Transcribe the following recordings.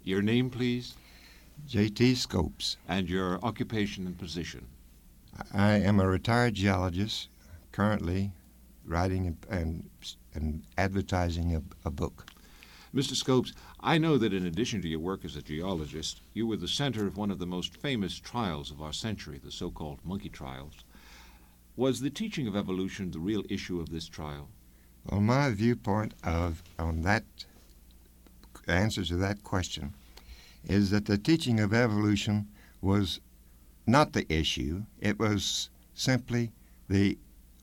Your name, please? J.T. Scopes. And your occupation and position? I am a retired geologist, currently writing and advertising a book. Mr. Scopes, I know that in addition to your work as a geologist, you were the center of one of the most famous trials of our century, the so-called monkey trials. Was the teaching of evolution the real issue of this trial? Well, my viewpoint on that answer to that question is that the teaching of evolution was not the issue. It was simply the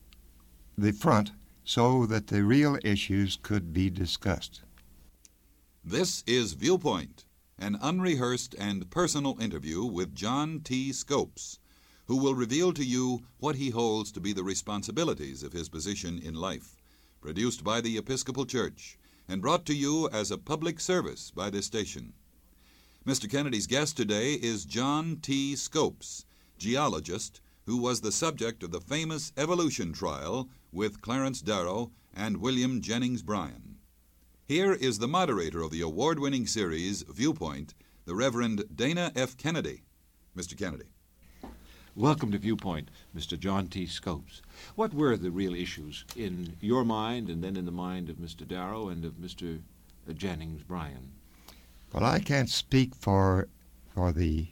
front so that the real issues could be discussed. This is Viewpoint, an unrehearsed and personal interview with John T. Scopes, who will reveal to you what he holds to be the responsibilities of his position in life, produced by the Episcopal Church and brought to you as a public service by this station. Mr. Kennedy's guest today is John T. Scopes, geologist who was the subject of the famous evolution trial with Clarence Darrow and William Jennings Bryan. Here is the moderator of the award-winning series, Viewpoint, the Reverend Dana F. Kennedy. Mr. Kennedy. Welcome to Viewpoint, Mr. John T. Scopes. What were the real issues in your mind and then in the mind of Mr. Darrow and of Mr. Jennings Bryan? Well, I can't speak for the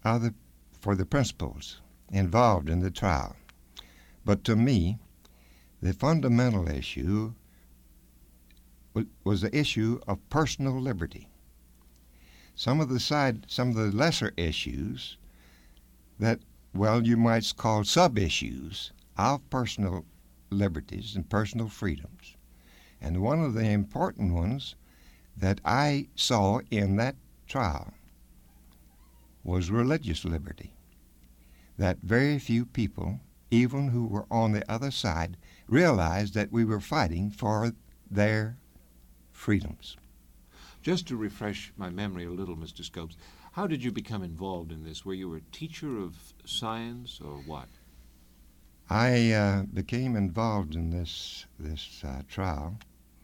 principals involved in the trial, but to me, the fundamental issue was the issue of personal liberty. Some of the lesser issues that, well, you might call sub-issues of personal liberties and personal freedoms. And one of the important ones that I saw in that trial was religious liberty. That very few people, even who were on the other side, realized that we were fighting for their freedoms. Just to refresh my memory a little, Mr. Scopes, how did you become involved in this? Were you a teacher of science or what? I became involved in this trial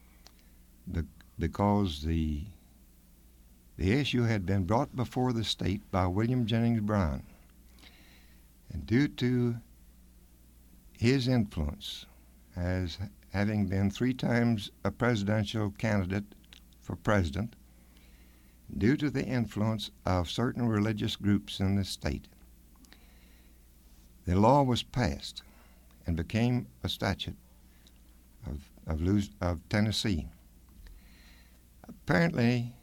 because the issue had been brought before the state by William Jennings Bryan. And due to his influence as having been 3 times a presidential candidate for president, due to the influence of certain religious groups in the state, the law was passed and became a statute of Tennessee. Apparently,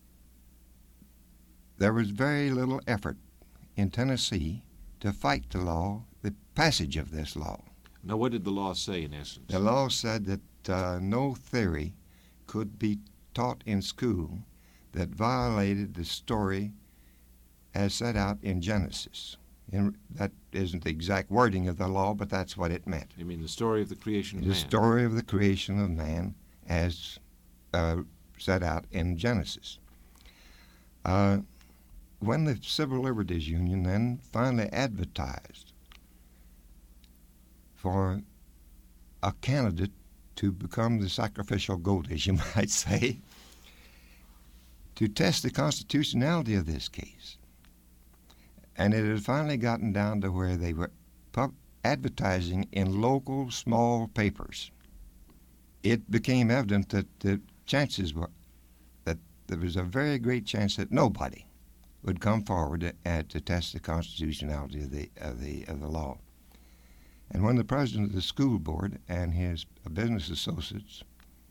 there was very little effort in Tennessee to fight the passage of this law. Now, what did the law say, in essence? The law said that no theory could be taught in school that violated the story as set out in Genesis. That isn't the exact wording of the law, but that's what it meant. You mean the story of the creation of man? The story of the creation of man as set out in Genesis. When the Civil Liberties Union then finally advertised for a candidate to become the sacrificial goat, as you might say, to test the constitutionality of this case. And it had finally gotten down to where they were advertising in local small papers. It became evident that the chances were that there was a very great chance that nobody would come forward to test the constitutionality of the law. And when the president of the school board and his business associates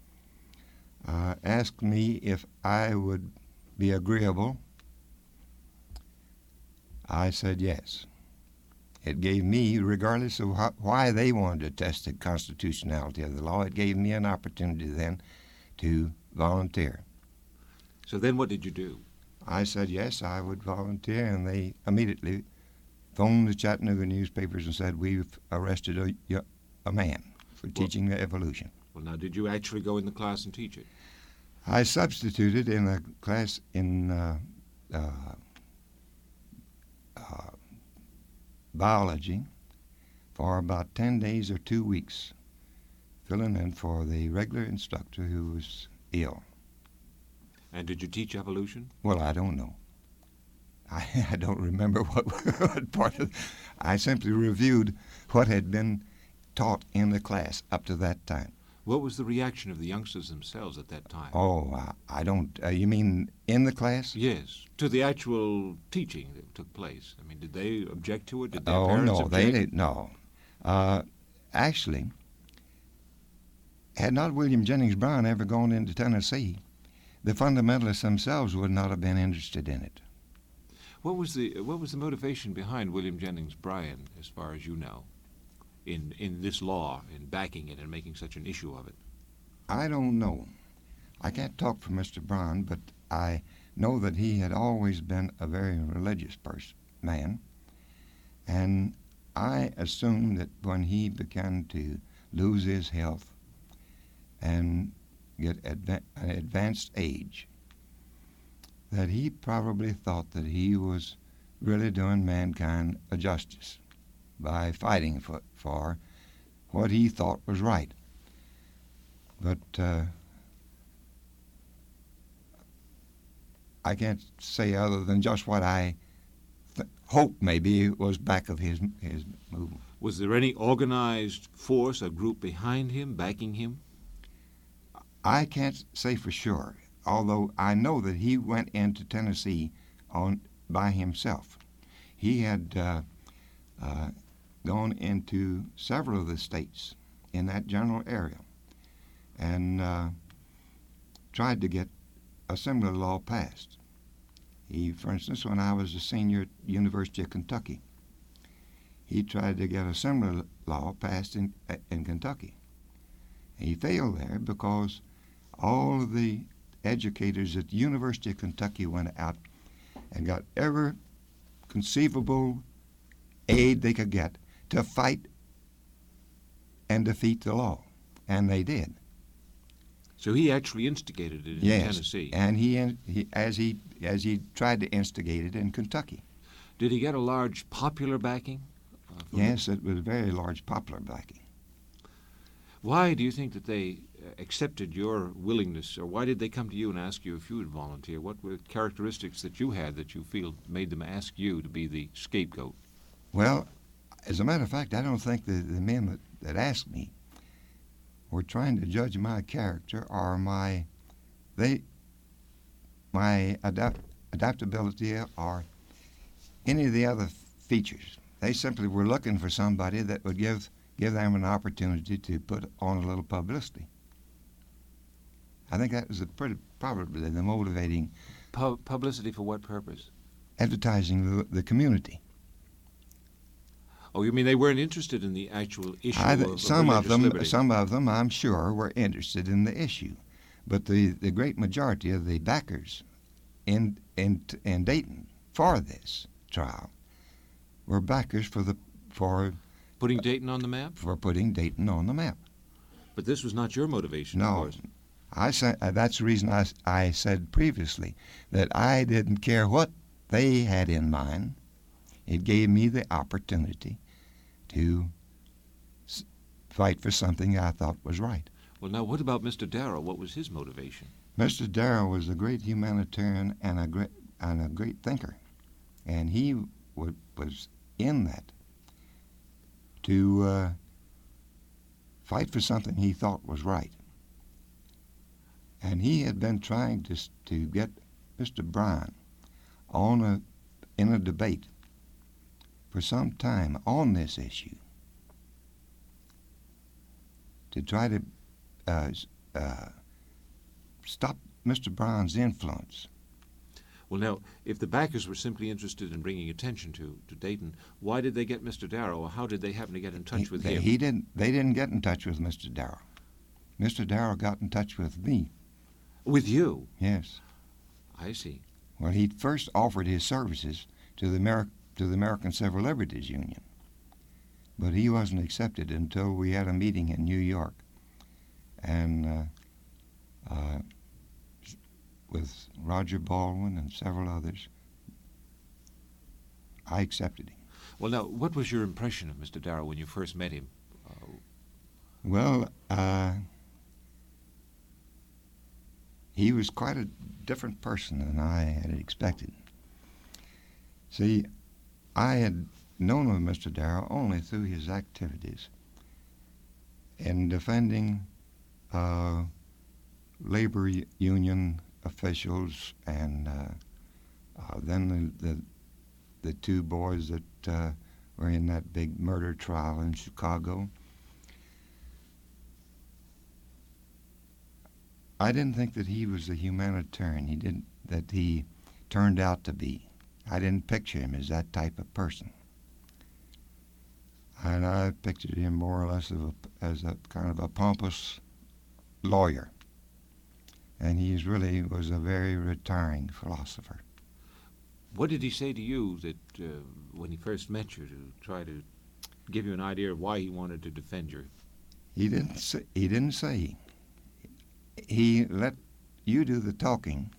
asked me if I would be agreeable, I said yes. It gave me, regardless of why they wanted to test the constitutionality of the law, it gave me an opportunity then to volunteer. So then what did you do? I said yes, I would volunteer, and they immediately phoned the Chattanooga newspapers and said, "We've arrested a man for teaching evolution." Well, now, did you actually go in the class and teach it? I substituted in a class in biology for about 10 days or 2 weeks, filling in for the regular instructor who was ill. And did you teach evolution? Well, I don't know. I don't remember what part of. I simply reviewed what had been taught in the class up to that time. What was the reaction of the youngsters themselves at that time? Oh, I don't. You mean in the class? Yes, to the actual teaching that took place. I mean, did they object to it? Did their Oh parents no, object? they didn't. No, actually, had not William Jennings Bryan ever gone into Tennessee, the fundamentalists themselves would not have been interested in it. What was the motivation behind William Jennings Bryan, as far as you know, in this law, in backing it and making such an issue of it? I don't know. I can't talk for Mr. Bryan, but I know that he had always been a very religious man, and I assume that when he began to lose his health and get an advanced age, that he probably thought that he was really doing mankind a justice by fighting for what he thought was right. But I can't say other than just what I hope maybe was back of his movement. Was there any organized force, a group behind him, backing him? I can't say for sure, although I know that he went into Tennessee by himself. He had gone into several of the states in that general area and tried to get a similar law passed. For instance, when I was a senior at the University of Kentucky, he tried to get a similar law passed in Kentucky. He failed there because all of the educators at the University of Kentucky went out and got every conceivable aid they could get to fight and defeat the law, and they did. So he actually instigated it in Tennessee. And as he tried to instigate it in Kentucky. Did he get a large popular backing? Yes, it was very large popular backing. Why do you think that they accepted your willingness, or why did they come to you and ask you if you would volunteer? What were the characteristics that you had that you feel made them ask you to be the scapegoat? Well, as a matter of fact, I don't think the men that asked me were trying to judge my character or my adaptability or any of the other features. They simply were looking for somebody that would give them an opportunity to put on a little publicity. I think that was probably the motivating. Publicity for what purpose? Advertising the community. Oh, you mean they weren't interested in the actual issue of religious liberty? Some of them, I'm sure, were interested in the issue, but the great majority of the backers in Dayton for this trial were backers for putting Dayton on the map. For putting Dayton on the map. But this was not your motivation, of no. course. That's the reason I said previously that I didn't care what they had in mind. It gave me the opportunity to fight for something I thought was right. Well, now, what about Mr. Darrow? What was his motivation? Mr. Darrow was a great humanitarian and a great thinker, and he was in that to fight for something he thought was right. And he had been trying to get Mr. Bryan in a debate for some time on this issue to try to stop Mr. Bryan's influence. Well, now, if the backers were simply interested in bringing attention to Dayton, why did they get Mr. Darrow, or how did they happen to get in touch with him? They didn't get in touch with Mr. Darrow. Mr. Darrow got in touch with me. With you? Yes. I see. Well, he first offered his services to the American Civil Liberties Union, but he wasn't accepted until we had a meeting in New York, and with Roger Baldwin and several others, I accepted him. Well, now, what was your impression of Mr. Darrow when you first met him? Well, he was quite a different person than I had expected. See, I had known of Mr. Darrow only through his activities in defending labor union officials, and then the two boys that were in that big murder trial in Chicago. I didn't think that he was the humanitarian that he turned out to be. I didn't picture him as that type of person. And I pictured him more or less as a kind of a pompous lawyer. And he really was a very retiring philosopher. What did he say to you that when he first met you, to try to give you an idea of why he wanted to defend you? He didn't say. He let you do the talking,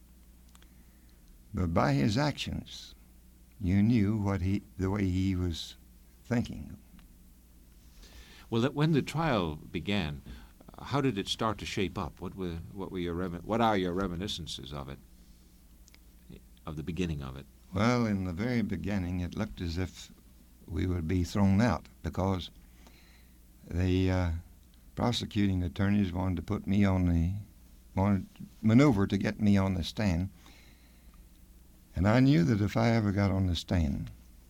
but by his actions, you knew the way he was thinking. Well, when the trial began, how did it start to shape up? What are your reminiscences of it, of the beginning of it? Well, in the very beginning, it looked as if we would be thrown out because the prosecuting attorneys wanted to maneuver to get me on the stand. And I knew that if I ever got on the stand,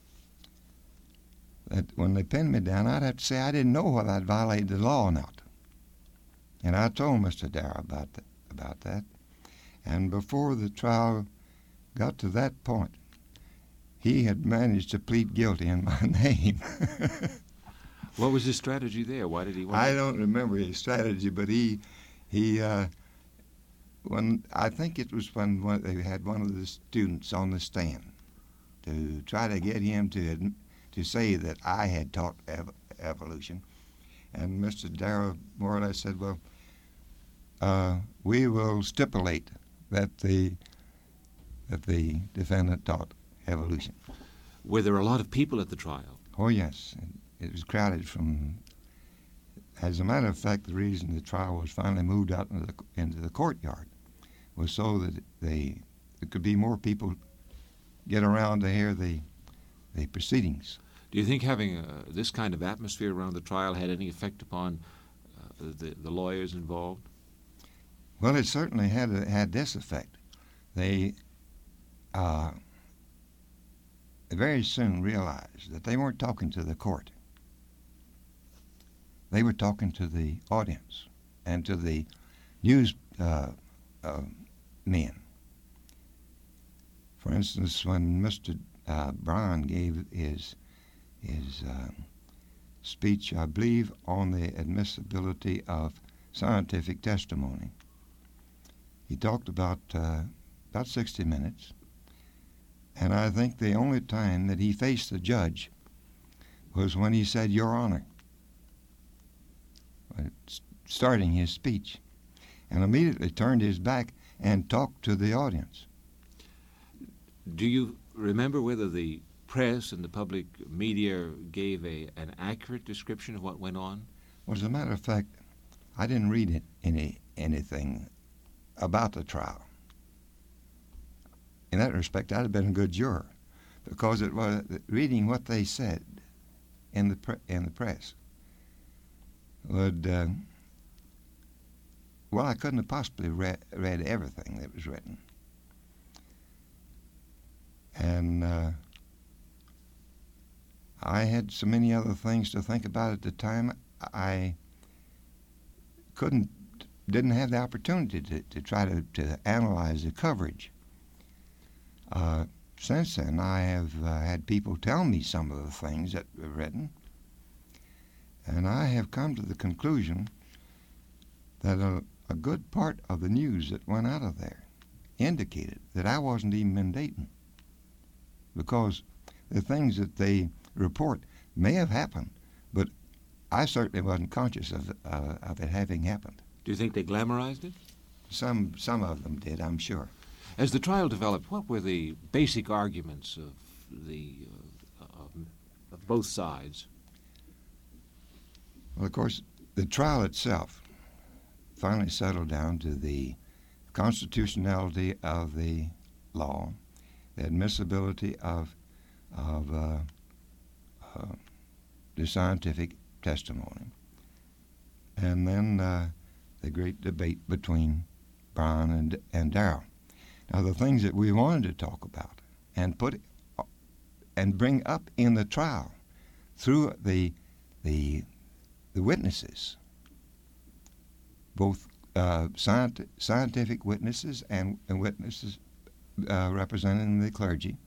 that when they pinned me down, I'd have to say I didn't know whether I'd violated the law or not. And I told Mr. Darrow about that. And before the trial got to that point, he had managed to plead guilty in my name. What was his strategy there? Why did he want I don't remember his strategy, but I think it was when they had one of the students on the stand to try to get him to say that I had taught evolution. And Mr. Darrow more or less said, well, we will stipulate that the defendant taught evolution. Were there a lot of people at the trial? Oh, yes. It was crowded as a matter of fact, the reason the trial was finally moved out into the courtyard was so that there could be more people get around to hear the proceedings. Do you think having this kind of atmosphere around the trial had any effect upon the lawyers involved? Well, it certainly had this effect. They very soon realized that they weren't talking to the court. They were talking to the audience and to the news men. For instance, when Mr. Brown gave his speech, I believe, on the admissibility of scientific testimony, he talked about 60 minutes, and I think the only time that he faced the judge was when he said, "Your Honor," starting his speech, and immediately turned his back and talked to the audience. Do you remember whether the press and the public media gave an accurate description of what went on? Well, as a matter of fact, I didn't read anything about the trial. In that respect, I'd have been a good juror, because it was reading what they said in the press would. Well, I couldn't have possibly read everything that was written, and I had so many other things to think about at the time. I didn't have the opportunity to try to analyze the coverage. Since then, I have had people tell me some of the things that were written, and I have come to the conclusion that a good part of the news that went out of there indicated that I wasn't even in Dayton, because the things that they report may have happened, but I certainly wasn't conscious of it having happened. Do you think they glamorized it? Some of them did, I'm sure. As the trial developed, what were the basic arguments of both sides? Well, of course, the trial itself finally settled down to the constitutionality of the law, the admissibility of the scientific testimony, and then the great debate between Bryan and Darrell. Now, the things that we wanted to talk about and put and bring up in the trial through the witnesses, both scientific witnesses and witnesses representing the clergy,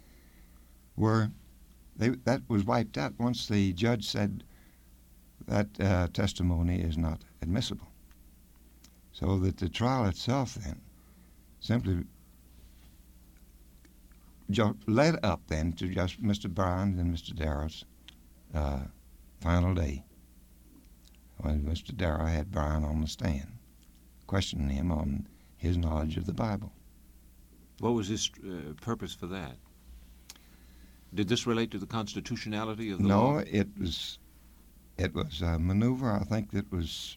that was wiped out once the judge said that testimony is not admissible. So that the trial itself then simply led up then to just Mr. Bryan and Mr. Darrell's final day, when Mr. Darrell had Bryan on the stand, questioning him on his knowledge of the Bible. What was his purpose for that? Did this relate to the constitutionality of the law? No, it was a maneuver, I think, that was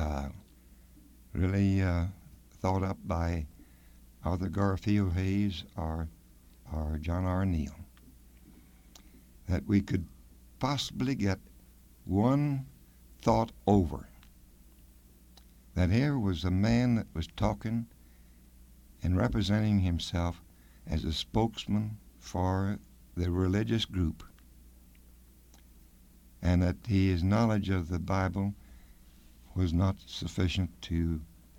really thought up by Arthur Garfield Hayes or John R. Neal, that we could possibly get one thought over, that here was a man that was talking and representing himself as a spokesman for the religious group, and that his knowledge of the Bible was not sufficient to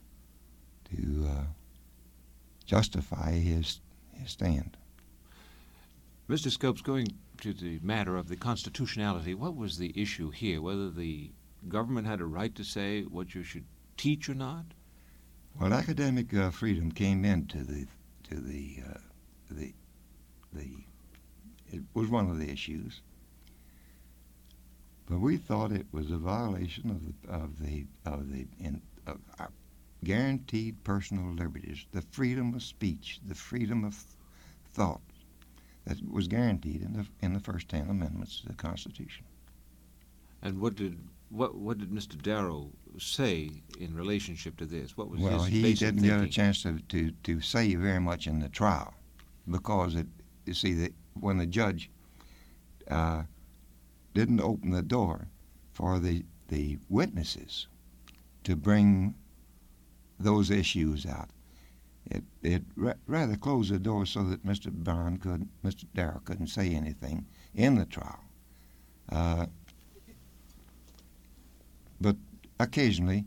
justify his stand. Mr. Scopes, going to the matter of the constitutionality, what was the issue here? Whether the government had a right to say what you should teach or not? Well, academic freedom came into it was one of the issues, but we thought it was a violation of our guaranteed personal liberties, the freedom of speech, the freedom of thought that was guaranteed in the first 10 amendments to the Constitution. And what did Mr. Darrell say in relationship to this? What was well, his he basic didn't thinking? get a chance to say very much in the trial, because you see that when the judge didn't open the door for the witnesses to bring those issues out, it rather closed the door so that Mr. Darrell couldn't say anything in the trial. But occasionally,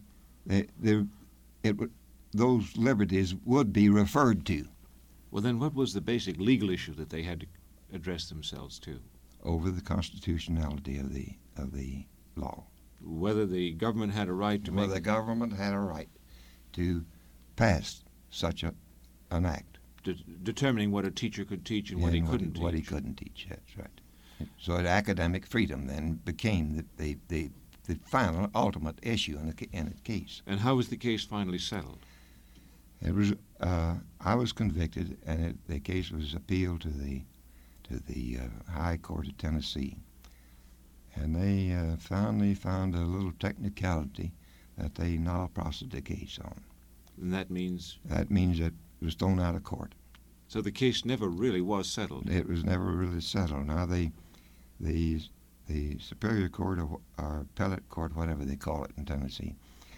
those liberties would be referred to. Well, then what was the basic legal issue that they had to address themselves to? Over the constitutionality of the law. Whether the government had a right to Whether the government had a right to pass such an act. Determining what a teacher could teach and what he couldn't teach. What he couldn't teach, that's right. So the academic freedom then became the final, ultimate issue in the case. And how was the case finally settled? It was I was convicted, and the case was appealed to the High Court of Tennessee, and they finally found a little technicality that they null prosecuted the case on. And that means? That means that it was thrown out of court. So the case never really was settled? It was never really settled. Now the Superior Court or Appellate Court, whatever they call it in Tennessee,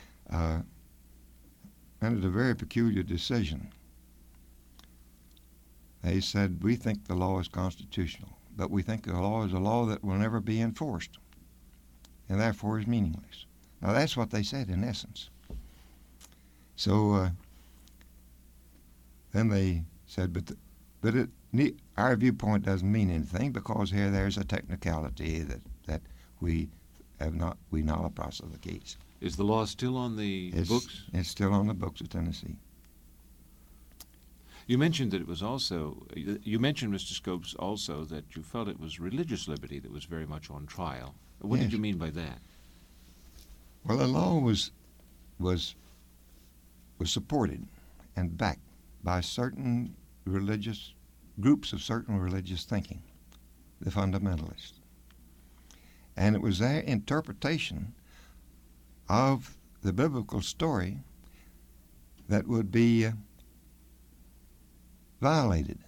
entered a very peculiar decision. They said, we think the law is constitutional, but we think the law is a law that will never be enforced, and therefore is meaningless. Now that's what they said in essence. So then they said, but our viewpoint doesn't mean anything, because there's a technicality that we null prosecute the case. Is the law still on the books? It's still on the books of Tennessee. You mentioned that it was also, you mentioned, Mr. Scopes, also that you felt it was religious liberty that was very much on trial. What did you mean by that? Well, the law was supported and backed by certain religious groups of certain religious thinking, the fundamentalists. And it was their interpretation of the biblical story that would be violated.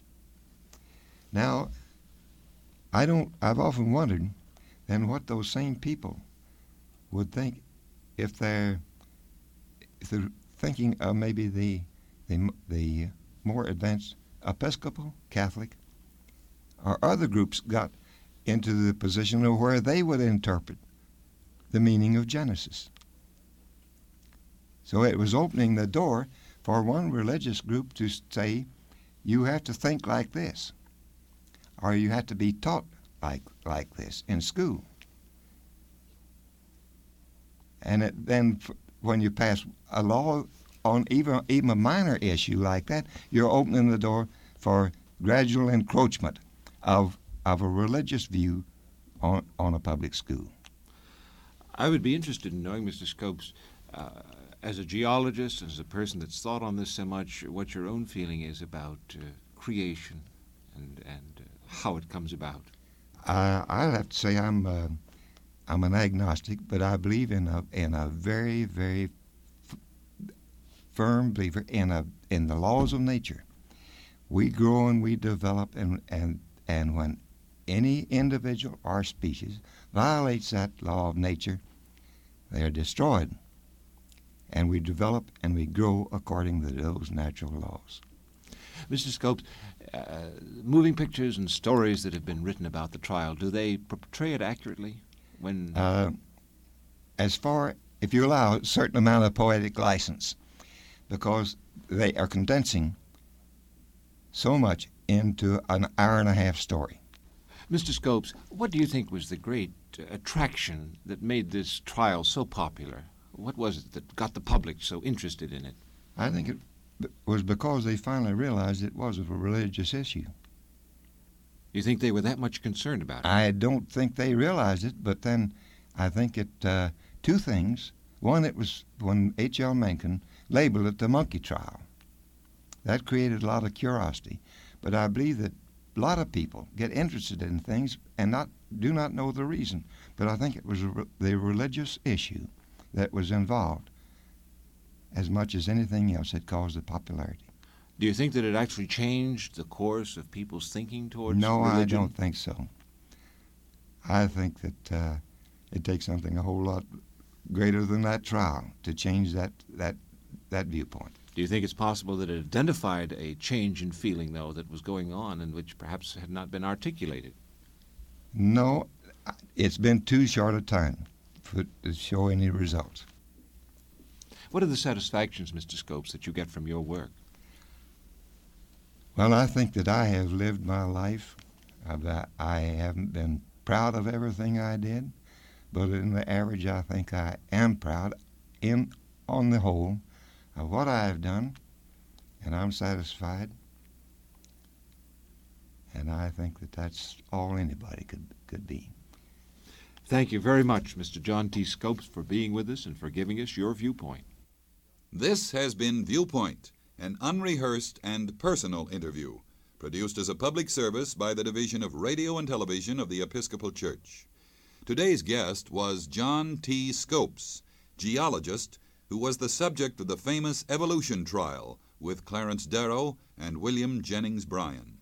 Now, I've often wondered then what those same people would think if they're thinking of maybe the more advanced Episcopal, Catholic, or other groups got into the position of where they would interpret the meaning of Genesis. So it was opening the door for one religious group to say, you have to think like this, or you have to be taught like this in school. And then when you pass a law on even a minor issue like that, you're opening the door for gradual encroachment of a religious view on a public school. I would be interested in knowing, Mr. Scopes, as a geologist, as a person that's thought on this so much, what your own feeling is about creation and how it comes about. I'll have to say I'm an agnostic, but I believe in a very, very firm believer in the laws of nature. We grow and we develop, and when any individual or species violates that law of nature, they are destroyed. And we develop and we grow according to those natural laws. Mr. Scopes, moving pictures and stories that have been written about the trial, do they portray it accurately? As far, if you allow a certain amount of poetic license, because they are condensing so much into an hour-and-a-half story. Mr. Scopes, what do you think was the great attraction that made this trial so popular? What was it that got the public so interested in it? I think it was because they finally realized it was a religious issue. You think they were that much concerned about it? I don't think they realized it, but then I think two things. One, it was when H.L. Mencken labeled it the monkey trial. That created a lot of curiosity. But I believe that a lot of people get interested in things and do not know the reason. But I think it was the religious issue that was involved as much as anything else that caused the popularity. Do you think that it actually changed the course of people's thinking towards religion? No, I don't think so. I think that it takes something a whole lot greater than that trial to change that viewpoint. Do you think it's possible that it identified a change in feeling, though, that was going on and which perhaps had not been articulated? No, it's been too short a time to show any results. What are the satisfactions, Mr. Scopes, that you get from your work? Well, I think that I have lived my life. I haven't been proud of everything I did, but in the average, I think I am proud, on the whole, of what I have done, and I'm satisfied. And I think that that's all anybody could be. Thank you very much, Mr. John T. Scopes, for being with us and for giving us your viewpoint. This has been Viewpoint, an unrehearsed and personal interview, produced as a public service by the Division of Radio and Television of the Episcopal Church. Today's guest was John T. Scopes, geologist who was the subject of the famous evolution trial with Clarence Darrow and William Jennings Bryan.